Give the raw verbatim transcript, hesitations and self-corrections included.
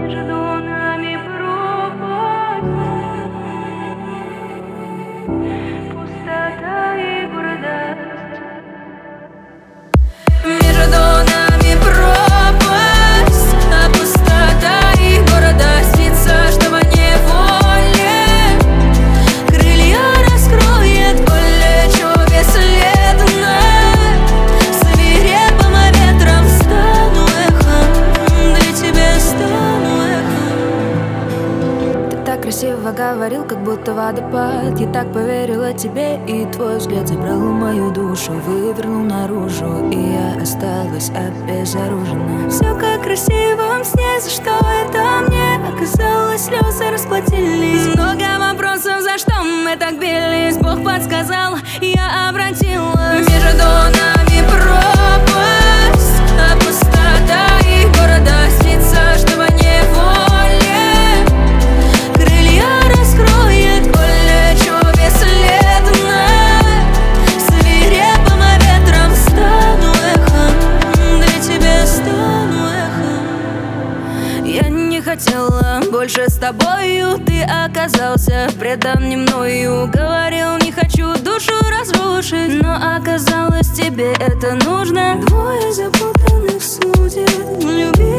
между нами пропасть, пустота и гордость. Между нами пропасть, а пустота и гордость. Снится, что во неволе крылья раскроет полечу бесследно. Свирепым ветром стану эхом, для тебя стану эхом. Ты так красиво говорил, как будто водопад. Я так поверила тебе, и твой взгляд забрал мою душу, вывернул наружу, и я осталась обезоружена. Все как красиво в сне, за что это мне? Оказалось, слезы расплатились. Много вопросов, за что мы так бились. Бог подсказал, я обратилась. Между нами пропасть, а пустота и гордость. Снится, что во неволе крылья раскроет полечу бесследно. Свирепым ветром стану эхом, для тебя стану эхом. Я не хотела больше с тобою, ты оказался предан не мною. Говорил, не хочу душу разрушить, но оказалось, тебе это нужно. Двое запутанных судеб, любить